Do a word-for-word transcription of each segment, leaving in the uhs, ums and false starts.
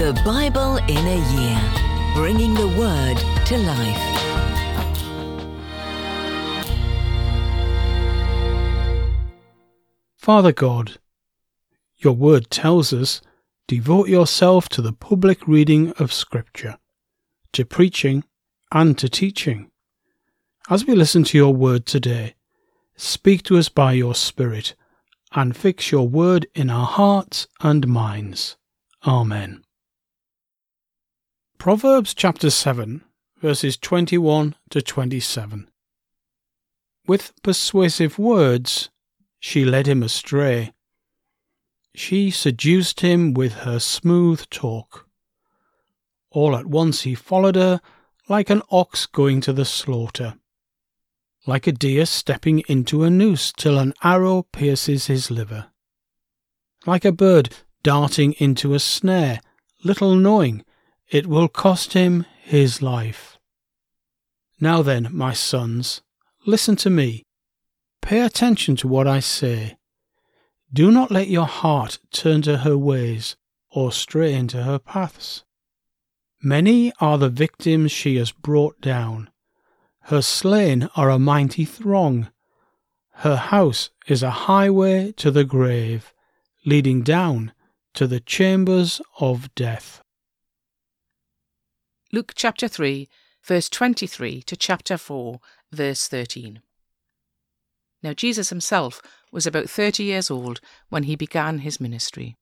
The Bible in a Year, bringing the Word to life. Father God, your word tells us, devote yourself to the public reading of Scripture, to preaching and to teaching. As we listen to your word today, speak to us by your Spirit and fix your word in our hearts and minds. Amen. Proverbs chapter seven, verses twenty-one to twenty-seven. With persuasive words, she led him astray. She seduced him with her smooth talk. All at once he followed her like an ox going to the slaughter, like a deer stepping into a noose till an arrow pierces his liver, like a bird darting into a snare, little knowing it will cost him his life. Now then, my sons, listen to me. Pay attention to what I say. Do not let your heart turn to her ways or stray into her paths. Many are the victims she has brought down. Her slain are a mighty throng. Her house is a highway to the grave, leading down to the chambers of death. Luke chapter three, verse twenty-three to chapter four, verse thirteen. Now Jesus himself was about thirty years old when he began his ministry.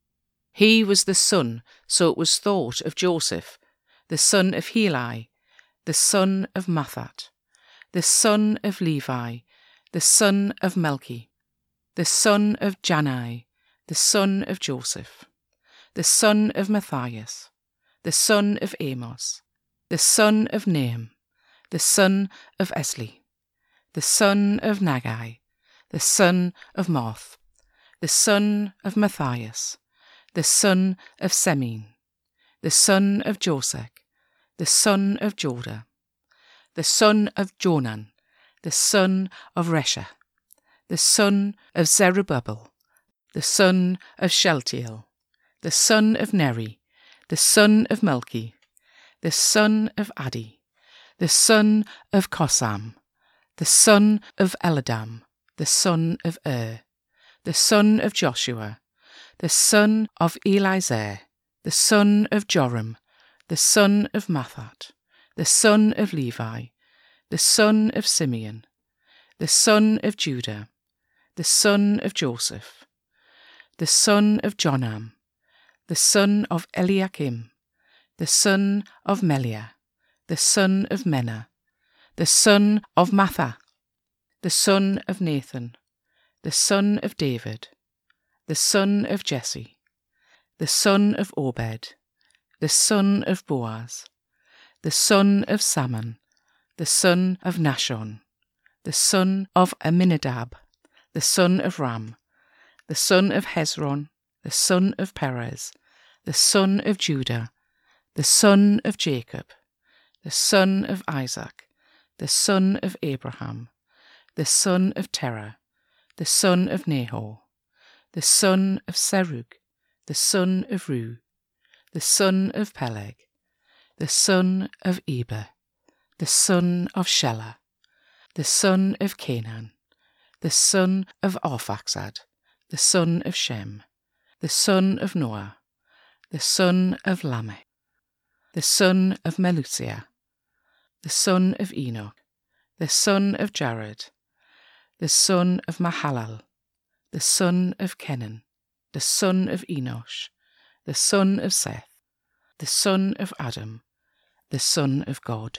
He was the son, so it was thought, of Joseph, the son of Heli, the son of Mathat, the son of Levi, the son of Melchi, the son of Jannai, the son of Joseph, the son of Matthias, the son of Amos, the son of Nahum, the son of Esli, the son of Nagai, the son of Moth, the son of Matthias, the son of Semin, the son of Josek, the son of Joda, the son of Jonan, the son of Resha, the son of Zerubbabel, the son of Shealtiel, the son of Neri, the son of Melchi, the son of Addi, the son of Kosam, the son of Eladam, the son of Ur, the son of Joshua, the son of Eliezer, the son of Joram, the son of Mathat, the son of Levi, the son of Simeon, the son of Judah, the son of Joseph, the son of Jonam, the son of Eliakim, the son of Meliah, the son of Menah, the son of Matha, the son of Nathan, the son of David, the son of Jesse, the son of Obed, the son of Boaz, the son of Salmon, the son of Nashon, the son of Aminadab, the son of Ram, the son of Hezron, the son of Perez, the son of Judah, the son of Jacob, the son of Isaac, the son of Abraham, the son of Terah, the son of Nahor, the son of Serug, the son of Ru, the son of Peleg, the son of Eber, the son of Shelah, the son of Canaan, the son of Arphaxad, the son of Shem, the son of Noah, the son of Lamech, the son of Melusiah, the son of Enoch, the son of Jared, the son of Mahalal, the son of Kenan, the son of Enosh, the son of Seth, the son of Adam, the Son of God.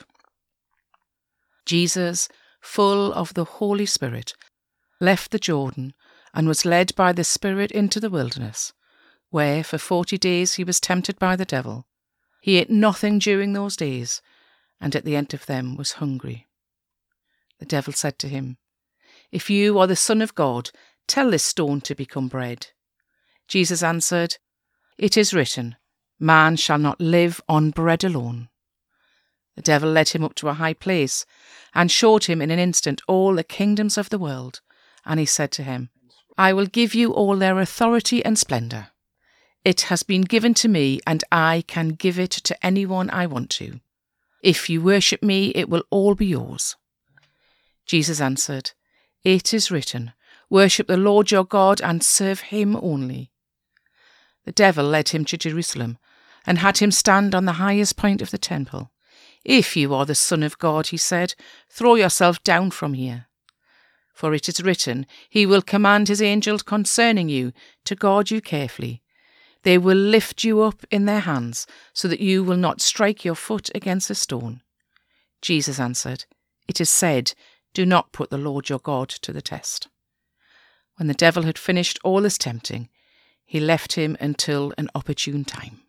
Jesus, full of the Holy Spirit, left the Jordan and was led by the Spirit into the wilderness, where for forty days he was tempted by the devil. He ate nothing during those days, and at the end of them was hungry. The devil said to him, "If you are the Son of God, tell this stone to become bread." Jesus answered, "It is written, man shall not live on bread alone." The devil led him up to a high place and showed him in an instant all the kingdoms of the world. And he said to him, "I will give you all their authority and splendour." It has been given to me, and I can give it to anyone I want to. If you worship me, it will all be yours." Jesus answered, "It is written, 'Worship the Lord your God and serve him only.'" The devil led him to Jerusalem and had him stand on the highest point of the temple. "If you are the Son of God," he said, "throw yourself down from here. For it is written, 'He will command his angels concerning you to guard you carefully. They will lift you up in their hands so that you will not strike your foot against a stone." Jesus answered, "It is said, 'Do not put the Lord your God to the test.'" When the devil had finished all his tempting, he left him until an opportune time.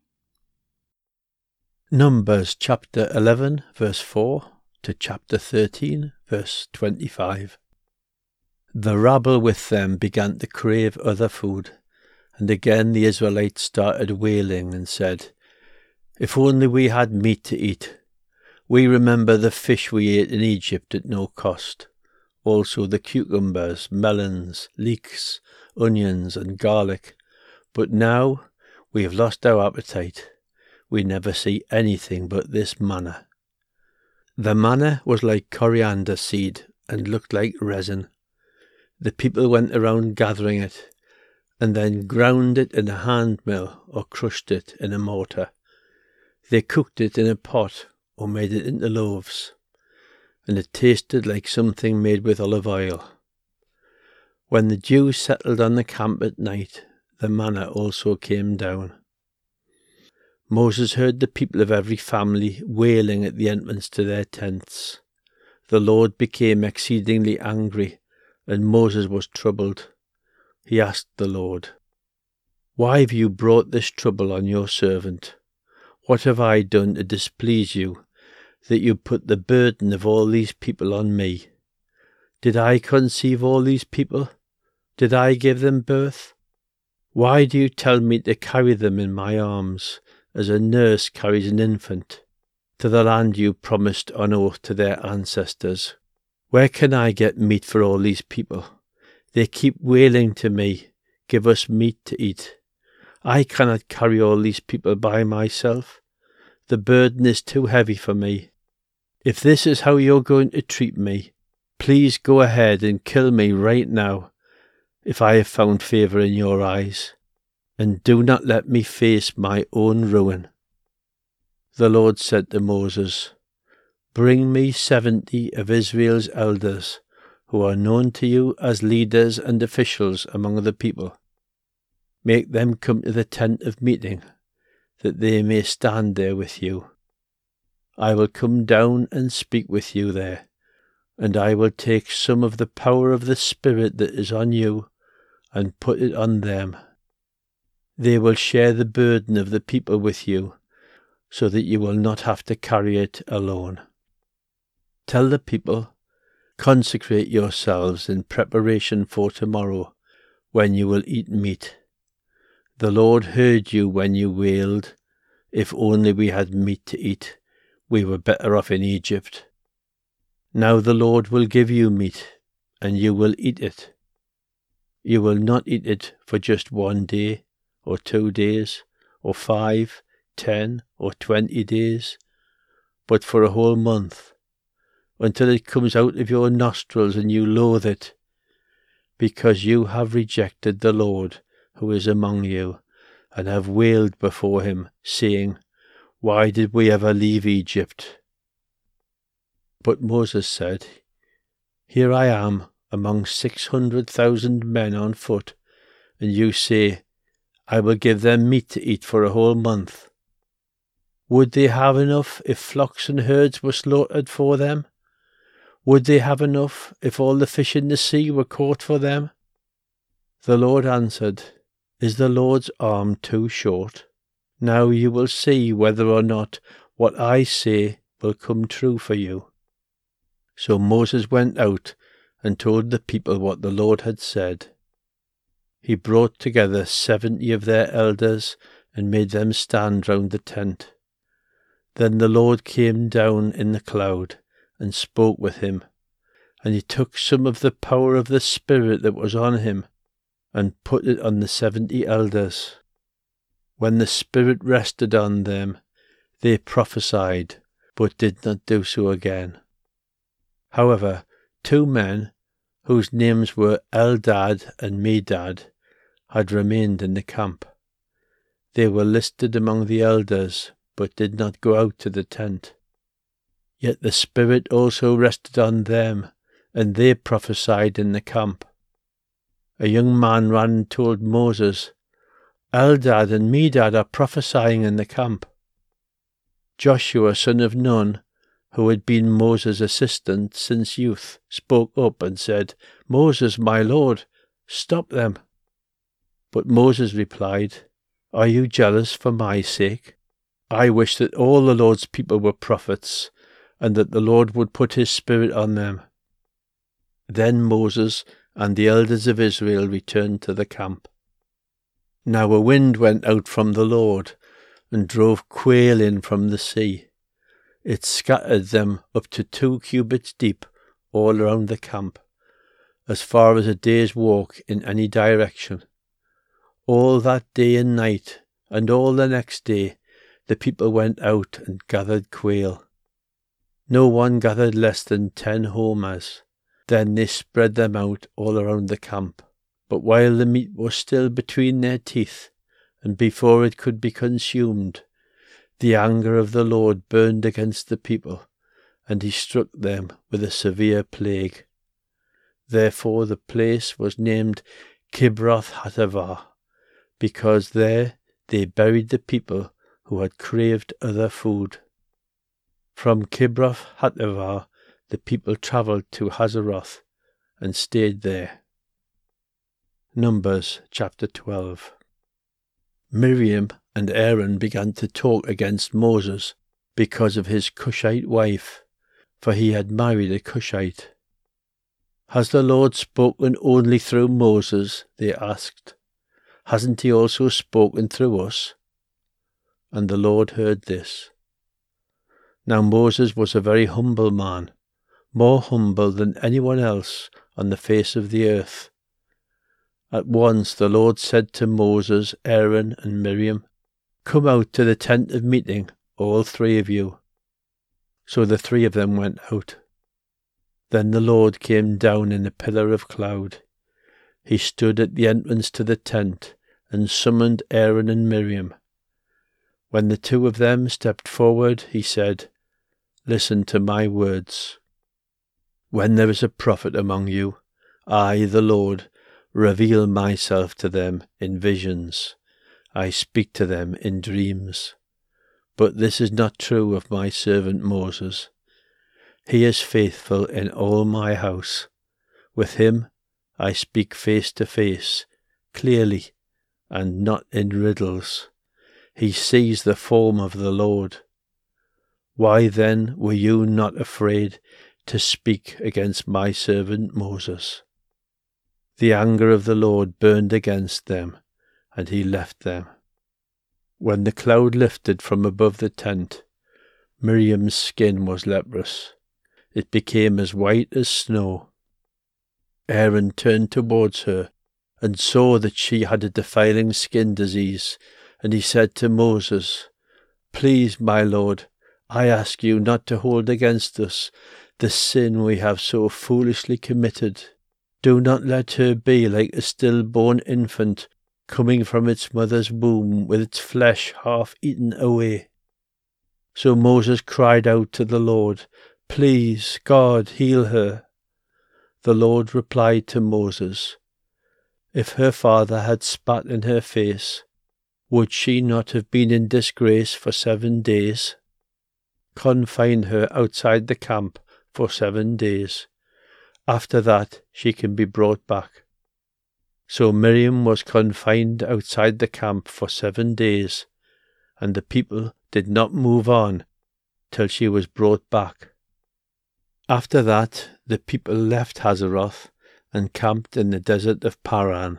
Numbers chapter eleven, verse four to chapter thirteen, verse twenty-five. The rabble with them began to crave other food, and again the Israelites started wailing and said, "If only we had meat to eat. We remember the fish we ate in Egypt at no cost, also the cucumbers, melons, leeks, onions and garlic. But now we have lost our appetite. We never see anything but this manna." The manna was like coriander seed and looked like resin. The people went around gathering it, and then ground it in a hand mill or crushed it in a mortar. They cooked it in a pot or made it into loaves, and it tasted like something made with olive oil. When the dew settled on the camp at night, the manna also came down. Moses heard the people of every family wailing at the entrance to their tents. The Lord became exceedingly angry, and Moses was troubled. He asked the Lord, "Why have you brought this trouble on your servant? What have I done to displease you, that you put the burden of all these people on me? Did I conceive all these people? Did I give them birth? Why do you tell me to carry them in my arms, as a nurse carries an infant, to the land you promised on oath to their ancestors? Where can I get meat for all these people? They keep wailing to me, 'Give us meat to eat.' I cannot carry all these people by myself. The burden is too heavy for me. If this is how you're going to treat me, please go ahead and kill me right now, if I have found favour in your eyes, and do not let me face my own ruin." The Lord said to Moses, "Bring me seventy of Israel's elders, who are known to you as leaders and officials among the people. Make them come to the tent of meeting, that they may stand there with you. I will come down and speak with you there, and I will take some of the power of the Spirit that is on you and put it on them. They will share the burden of the people with you, so that you will not have to carry it alone. Tell the people, 'Consecrate yourselves in preparation for tomorrow, when you will eat meat.' The Lord heard you when you wailed, 'If only we had meat to eat. We were better off in Egypt.' Now the Lord will give you meat, and you will eat it. You will not eat it for just one day, or two days, or five, ten, or twenty days, but for a whole month, until it comes out of your nostrils and you loathe it, because you have rejected the Lord who is among you, and have wailed before him, saying, 'Why did we ever leave Egypt?' But Moses said, 'Here I am among six hundred thousand men on foot, and you say, I will give them meat to eat for a whole month. Would they have enough if flocks and herds were slaughtered for them? Would they have enough if all the fish in the sea were caught for them?' The Lord answered, 'Is the Lord's arm too short? Now you will see whether or not what I say will come true for you.' So Moses went out and told the people what the Lord had said. He brought together seventy of their elders and made them stand round the tent. Then the Lord came down in the cloud and spoke with him, and he took some of the power of the Spirit that was on him and put it on the seventy elders. When the Spirit rested on them, they prophesied, but did not do so again. However, two men, whose names were Eldad and Medad, had remained in the camp. They were listed among the elders, but did not go out to the tent. Yet the Spirit also rested on them, and they prophesied in the camp. A young man ran and told Moses, "Eldad and Medad are prophesying in the camp." Joshua, son of Nun, who had been Moses' assistant since youth, spoke up and said, "Moses, my lord, stop them." But Moses replied, "Are you jealous for my sake? I wish that all the Lord's people were prophets, and that the Lord would put his Spirit on them." Then Moses and the elders of Israel returned to the camp. Now a wind went out from the Lord, and drove quail in from the sea. It scattered them up to two cubits deep all around the camp, as far as a day's walk in any direction. All that day and night, and all the next day, the people went out and gathered quail. No one gathered less than ten homers. Then they spread them out all around the camp. But while the meat was still between their teeth, and before it could be consumed, the anger of the Lord burned against the people, and he struck them with a severe plague. Therefore the place was named Kibroth Hattaavah, because there they buried the people who had craved other food. From Kibroth Hattaavah the people travelled to Hazeroth and stayed there. Numbers chapter twelve. Miriam and Aaron began to talk against Moses because of his Cushite wife, for he had married a Cushite. "Has the Lord spoken only through Moses?" they asked. "Hasn't he also spoken through us?" And the Lord heard this. Now Moses was a very humble man, more humble than anyone else on the face of the earth. At once the Lord said to Moses, Aaron, and Miriam, "Come out to the tent of meeting, all three of you." So the three of them went out. Then the Lord came down in a pillar of cloud. He stood at the entrance to the tent and summoned Aaron and Miriam. When the two of them stepped forward, he said, "Listen to my words. When there is a prophet among you, I, the Lord, reveal myself to them in visions. I speak to them in dreams. But this is not true of my servant Moses. He is faithful in all my house. With him I speak face to face, clearly, and not in riddles. He sees the form of the Lord. Why then were you not afraid to speak against my servant Moses?" The anger of the Lord burned against them, and he left them. When the cloud lifted from above the tent, Miriam's skin was leprous. It became as white as snow. Aaron turned towards her and saw that she had a defiling skin disease, and he said to Moses, "Please, my lord, I ask you not to hold against us the sin we have so foolishly committed. Do not let her be like a stillborn infant coming from its mother's womb with its flesh half eaten away." So Moses cried out to the Lord, "Please, God, heal her." The Lord replied to Moses, "If her father had spat in her face, would she not have been in disgrace for seven days? Confine her outside the camp for seven days. After that she can be brought back." So Miriam was confined outside the camp for seven days, and the people did not move on till she was brought back. After that the people left Hazeroth and camped in the desert of Paran.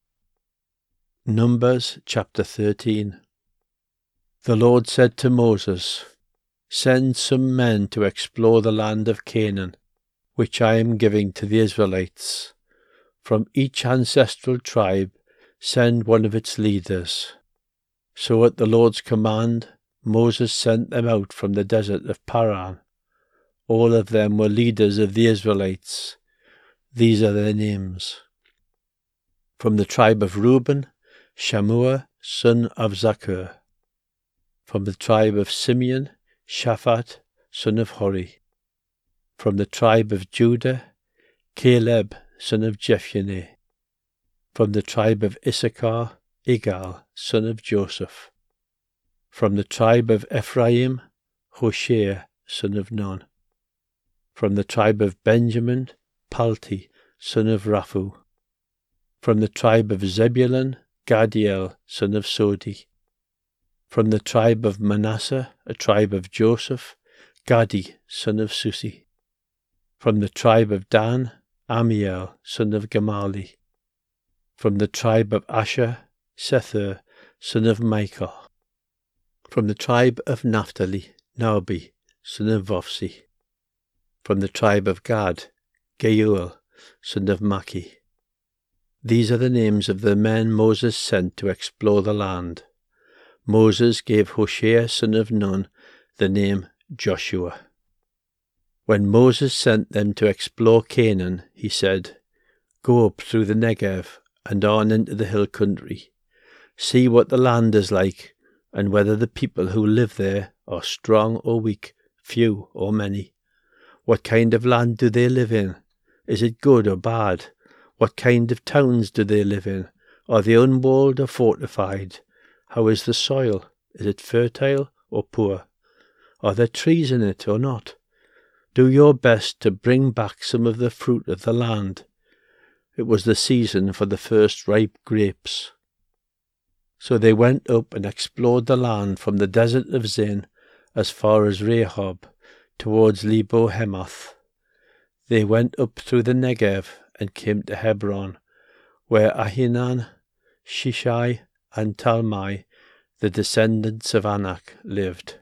Numbers chapter thirteen. The Lord said to Moses, "Send some men to explore the land of Canaan, which I am giving to the Israelites. From each ancestral tribe send one of its leaders." So at the Lord's command, Moses sent them out from the desert of Paran. All of them were leaders of the Israelites. These are their names. From the tribe of Reuben, Shammua, son of Zakur. From the tribe of Simeon, Shaphat, son of Hori. From the tribe of Judah, Caleb, son of Jephunneh. From the tribe of Issachar, Igal, son of Joseph. From the tribe of Ephraim, Hoshea, son of Nun. From the tribe of Benjamin, Palti, son of Raphu. From the tribe of Zebulun, Gadiel, son of Sodi. From the tribe of Manasseh, a tribe of Joseph, Gadi, son of Susi. From the tribe of Dan, Amiel, son of Gamali. From the tribe of Asher, Sethur, son of Michael. From the tribe of Naphtali, Nabi, son of Vophsi. From the tribe of Gad, Geuel, son of Maki. These are the names of the men Moses sent to explore the land. Moses gave Hoshea, son of Nun, the name Joshua. When Moses sent them to explore Canaan, he said, "Go up through the Negev and on into the hill country. See what the land is like, and whether the people who live there are strong or weak, few or many. What kind of land do they live in? Is it good or bad? What kind of towns do they live in? Are they unwalled or fortified? How is the soil? Is it fertile or poor? Are there trees in it or not? Do your best to bring back some of the fruit of the land." It was the season for the first ripe grapes. So they went up and explored the land from the desert of Zin as far as Rehob, towards Lebo Hamath. They went up through the Negev and came to Hebron, where Ahinan, Shishai, and Talmai, the descendants of Anak, lived.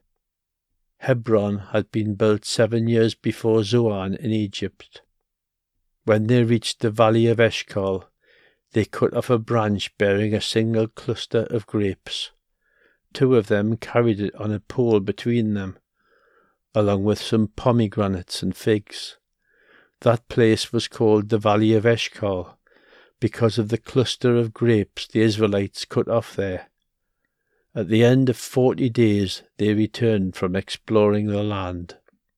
Hebron had been built seven years before Zoan in Egypt. When they reached the valley of Eshcol, they cut off a branch bearing a single cluster of grapes. Two of them carried it on a pole between them, along with some pomegranates and figs. That place was called the Valley of Eshcol, because of the cluster of grapes the Israelites cut off there. At the end of forty days they returned from exploring the land.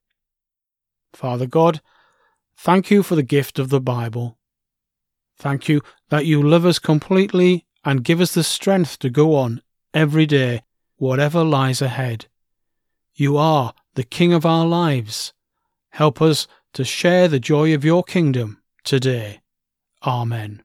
Father God, thank you for the gift of the Bible. Thank you that you love us completely and give us the strength to go on every day, whatever lies ahead. You are the King of our lives. Help us to share the joy of your kingdom today. Amen.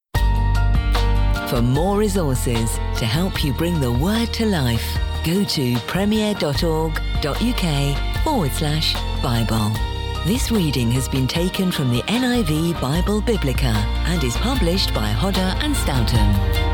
For more resources to help you bring the word to life, go to premier.org.uk forward slash Bible. This reading has been taken from the N I V Bible Biblica and is published by Hodder and Stoughton.